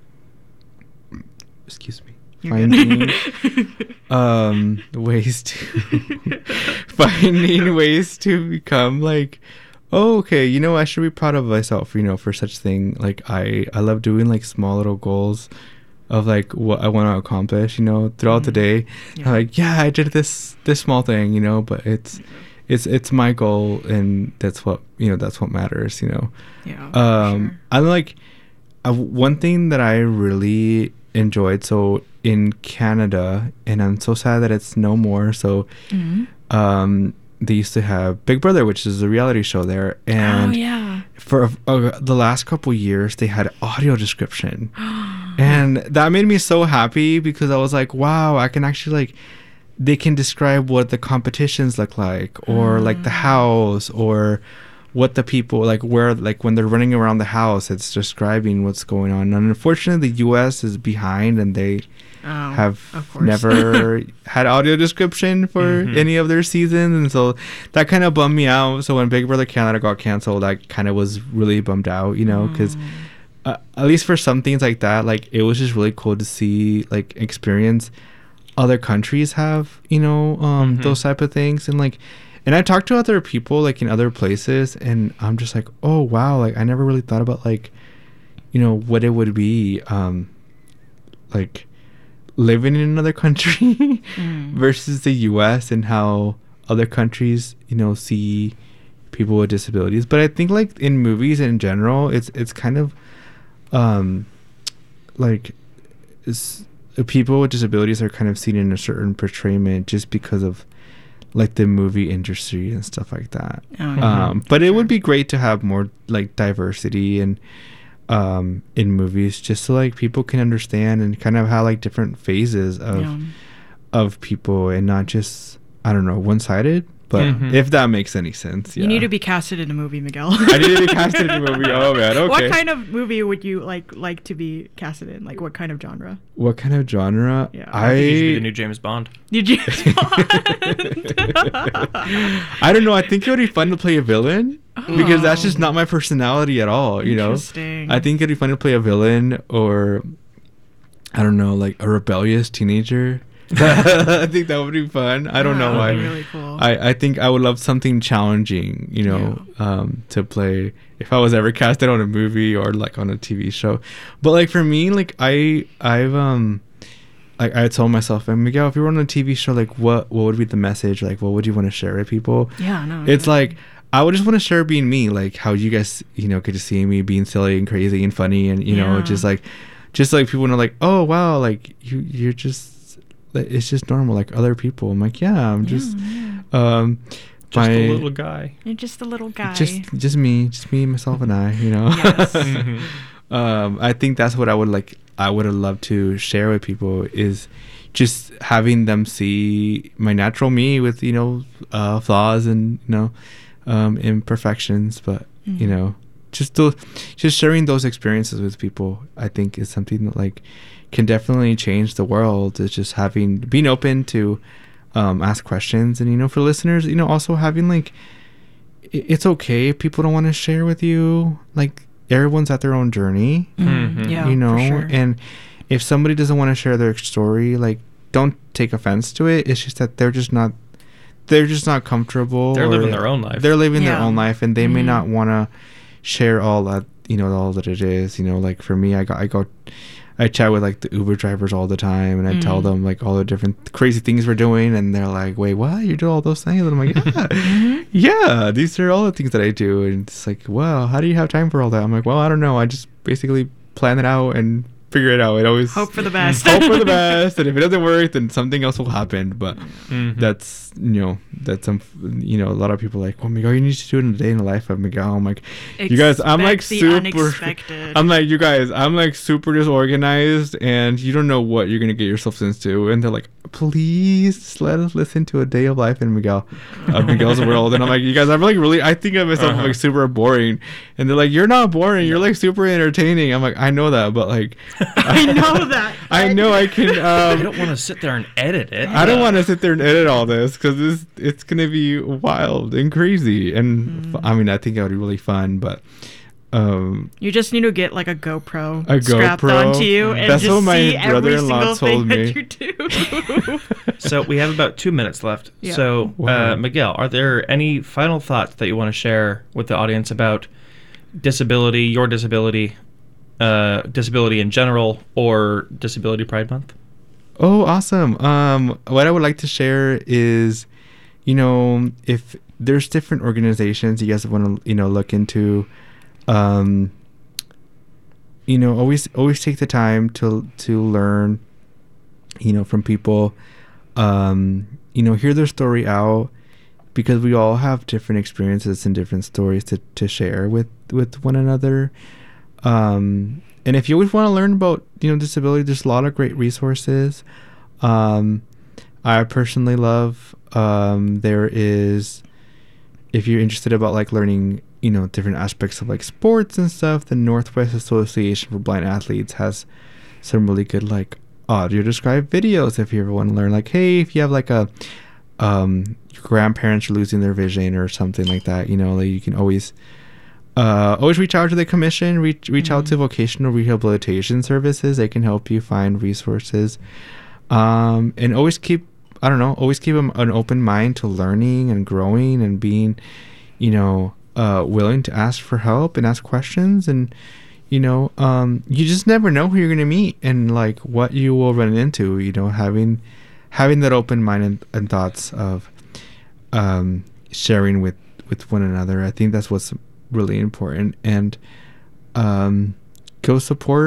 excuse me You're finding good. um ways to finding ways to become like, oh, okay, you know, I should be proud of myself, you know, for such thing. Like I I love doing like small little goals of like what I want to accomplish, you know, throughout the day. Yeah. I'm like, yeah, I did this this small thing, you know, but it's it's it's my goal, and that's what, you know, that's what matters, you know. Yeah. for Um, sure. I'm like, uh, one thing that I really enjoyed. So in Canada, and I'm so sad that it's no more. So, Mhm. um, they used to have Big Brother, which is a reality show there, and oh yeah. for uh, the last couple years, they had audio description, and that made me so happy because I was like, wow, I can actually like. They can describe what the competitions look like, or like the house, or what the people like where like when they're running around the house, it's describing what's going on. And unfortunately, the U S is behind, and they Oh, have of course. never had audio description for Mhm. any of their seasons, and so that kind of bummed me out. So when Big Brother Canada got canceled, I kind of was really bummed out, you know, because uh, at least for some things like that, like it was just really cool to see like experience other countries have, you know, um Mhm. those type of things. And like, and I talked to other people like in other places, and I'm just like, oh wow, like I never really thought about like, you know, what it would be um like living in another country Mm. versus the U S, and how other countries, you know, see people with disabilities. But I think like in movies in general, it's it's kind of um like s- people with disabilities are kind of seen in a certain portrayment just because of like the movie industry and stuff like that. Oh, yeah. Um, but it would be great to have more like diversity and um, in movies, just so like people can understand and kind of have like different phases of Yeah. of people and not just, I don't know, one sided. But Mhm. if that makes any sense, yeah. You need to be casted in a movie, Miguel. I need to be casted in a movie. Oh man, okay. What kind of movie would you like like to be casted in? Like what kind of genre? What kind of genre? Yeah. I think you should be the I new James Bond. Did you? I don't know. I think it would be fun to play a villain because that's just Oh. not my personality at all. You know, Interesting. I think it'd be fun to play a villain or I don't know, like a rebellious teenager. I think that would be fun. I don't know that why. would be really cool. I, I think I would love something challenging, you know, um, to play if I was ever casted on a movie or like on a T V show. But like for me, like I I've um like I told myself, and Miguel, if you were on a T V show, like what what would be the message? Like what would you want to share with people? Yeah, no. It's yeah. like I would just want to share being me, like how you guys, you know, get to see me being silly and crazy and funny, and you know, Yeah. just like, just like people know, like, oh wow, like you, you're just, it's just normal, like other people. I'm like, yeah, I'm just, yeah. um, Just my- a little guy. You're just a little guy. just, just me, just me, myself, and I, you know. Yes. Mhm. um, I think that's what I would like. I would have loved to share with people is just having them see my natural me with you know uh, flaws and you know um, imperfections, but you Mhm. know just those, just sharing those experiences with people. I think is something that like can definitely change the world. Is just having being open to um, ask questions, and you know for listeners, you know also having like i- it's okay if people don't want to share with you. Like everyone's at their own journey. Mm, Mhm. yeah, you know for sure. and if somebody doesn't want to share their story, like don't take offense to it. It's just that they're just not they're just not comfortable. They're or living their own life. They're living their Yeah. own life, and they may Mhm. not want to share all that you know all that it is. You know like for me, i got i go I chat with like the Uber drivers all the time, and I tell Mhm. them like all the different crazy things we're doing, and they're like, wait, what, you do all those things? And I'm like, yeah Mhm. yeah, these are all the things that I do. And it's like, wow, how do you have time for all that? I'm like, well, I don't know. I just basically plan it out and figure it out. It always Hope for the best. hope for the best. And if it doesn't work, then something else will happen. But Mhm. that's, you know, that's some, you know, a lot of people are like, well, Miguel, you need to do it in a day in the life of Miguel. I'm like, you guys, I'm like Expect the super, unexpected. I'm like, you guys, I'm like super disorganized, and you don't know what you're going to get yourself into. And they're like, please just let us listen to a day of life in Miguel, of Miguel's world. And I'm like, you guys, I'm like really, I think of myself Uh-huh. like super boring. And they're like, you're not boring. You're like super entertaining. I'm like, I know that, but like, I know that. I know I can, I um, don't want to sit there and edit it. I don't want to sit there and edit all this because this it's gonna be wild and crazy, and Mm. f- I mean I think that would be really fun, but um, You just need to get like a GoPro A strapped GoPro? onto you and That's just what my see every brother-in-law single told thing me. that you do. So we have about two minutes left. Yeah. So, Wow. uh, Miguel, are there any final thoughts that you want to share with the audience about disability, your disability, uh, disability in general, or Disability Pride Month? oh awesome. Um, what I would like to share is, you know, if there's different organizations you guys want to you know look into, um, you know, always always take the time to to learn, you know, from people. Um, you know, hear their story out, because we all have different experiences and different stories to, to share with, with one another. Um, and if you always want to learn about, you know, disability, there's a lot of great resources. Um, I personally love, um, there is, if you're interested about like learning, you know, different aspects of like sports and stuff, the Northwest Association for Blind Athletes has some really good like audio described videos if you ever want to learn. Like, hey, if you have like a um your grandparents are losing their vision or something like that, you know, like you can always uh always reach out to the commission, reach reach out to vocational rehabilitation services. They can help you find resources, um and always keep I don't know always keep an an open mind to learning and growing and being, you know, uh willing to ask for help and ask questions. And you know, um, you just never know who you're gonna meet and like what you will run into. You know, having having that open mind and, and thoughts of um, sharing with with one another. I think that's what's really important. And um, go support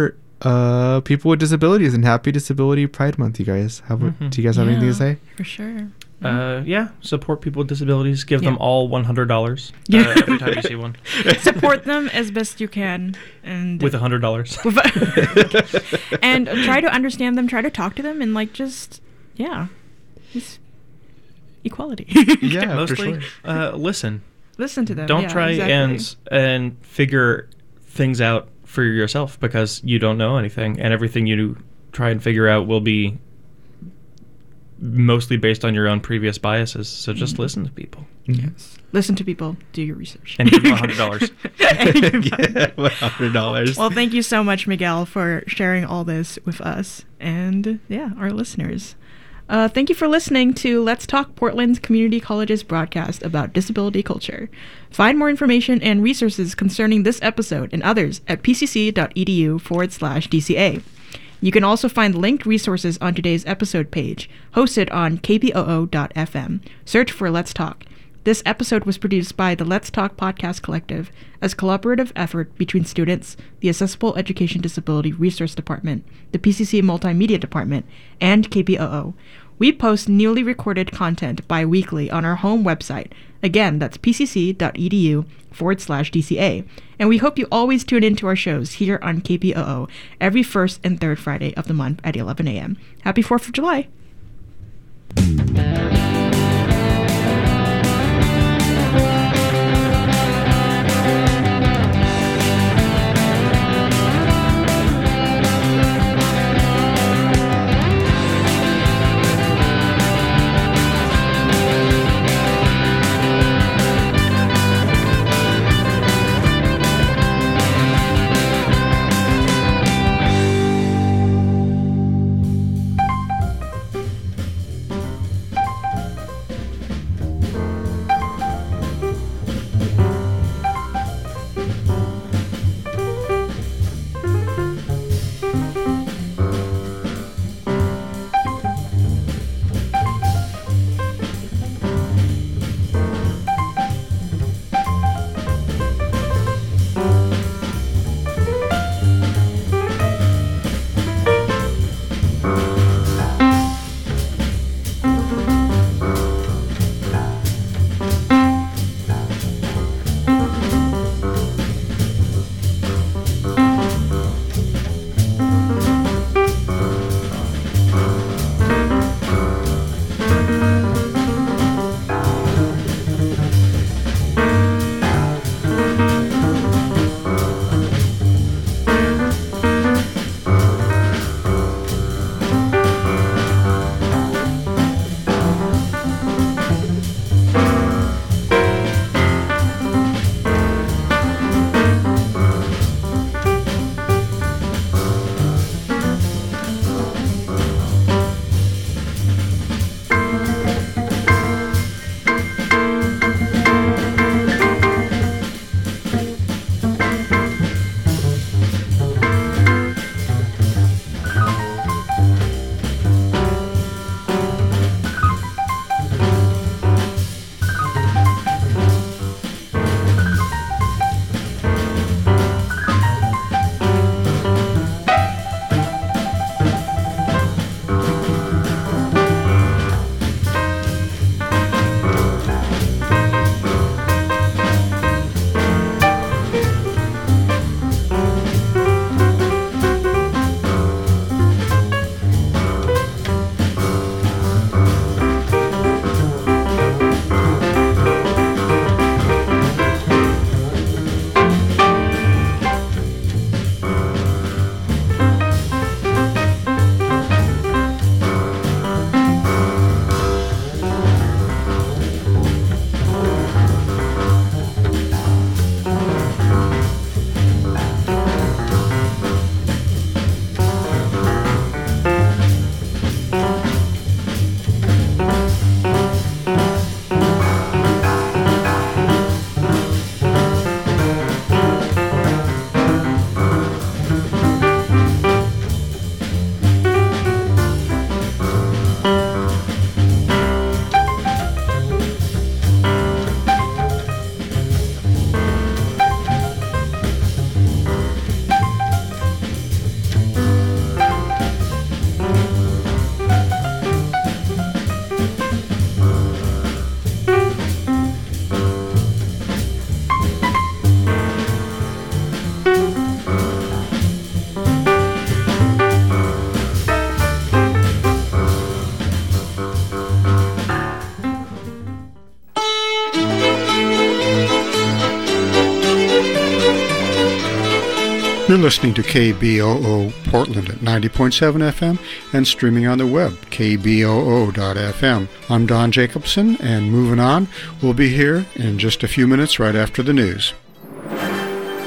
uh, people with disabilities, and happy Disability Pride Month, you guys. How, Mhm. Do you guys have anything to say? For sure. Uh, yeah, support people with disabilities. Give them Yeah. all one hundred dollars uh, Yeah. every time you see one. Support them as best you can, and With one hundred dollars. and try to understand them. Try to talk to them, and like just yeah, just equality. Yeah, for Mostly, sure. uh, listen. Listen to them. Don't yeah, try exactly. and and figure things out for yourself, because you don't know anything, and everything you try and figure out will be mostly based on your own previous biases. So just Mm-hmm. listen to people Yes. Listen to people. Do your research. and give them one hundred dollars. Yeah, one hundred dollars. Well, thank you so much, Miguel, for sharing all this with us and, yeah, our listeners. Uh, thank you for listening to Let's Talk Portland's Community College's broadcast about disability culture. Find more information and resources concerning this episode and others at pcc.edu forward slash DCA. You can also find linked resources on today's episode page, hosted on k p o o dot f m. Search for Let's Talk. This episode was produced by the Let's Talk Podcast Collective as a collaborative effort between students, the Accessible Education Disability Resource Department, the P C C Multimedia Department, and K P O O. We post newly recorded content bi-weekly on our home website. Again, that's pcc.edu forward slash DCA. And we hope you always tune into our shows here on K P O O every first and third Friday of the month at eleven a.m. Happy fourth of July! You're listening to K B O O Portland at ninety point seven F M and streaming on the web, K B O O dot F M. I'm Don Jacobson, and moving on, we'll be here in just a few minutes right after the news.